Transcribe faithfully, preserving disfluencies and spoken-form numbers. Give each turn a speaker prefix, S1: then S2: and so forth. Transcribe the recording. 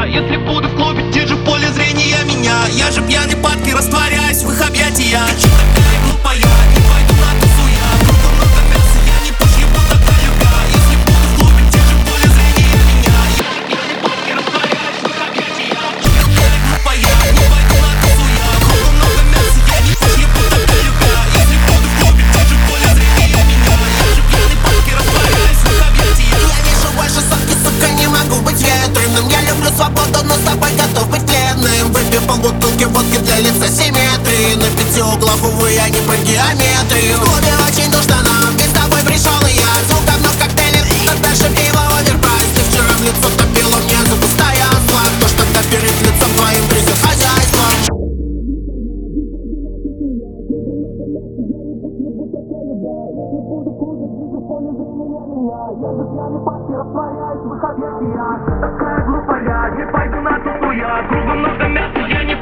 S1: я. Если буду в клубе, держу в поле зрения меня. Я же пьяный падки, растворяюсь в их объятиях. Че такая глупая, не пойду на тусу я. Кругом много мяса, я не пошибу тогда любя. Если буду в клубе, держу в поле зрения меня. Я же пьяный падки, растворяюсь в их объятиях. Че такая глупая, не пойду на тусу я. Кругом много мяса, я не пошибу тогда любя. Если буду в клубе, держу в поле зрения меня. Я же пьяный падки, растворяюсь в их объятиях.
S2: Я вижу больше сотки, сука, не могу быть ветреным. Я люблю свободу, но с тобой готов быть бедным. Выпив полбутылки водки для лица симметрии. На пяти углах, увы, я не по геометрии. В клубе очень душно нам, ведь с тобой пришел и я. Звуком много коктейлей, а дальше пиво оверпрайс. Ты вчера в лицо топила мне за постоянство. Кто ж тогда перед лицом твоим грызет хозяйством?
S1: Я же пьяный падки, растворяюсь в их объятиях. Такая глупая, не пойду на тусу я. Кругом много мяса, я не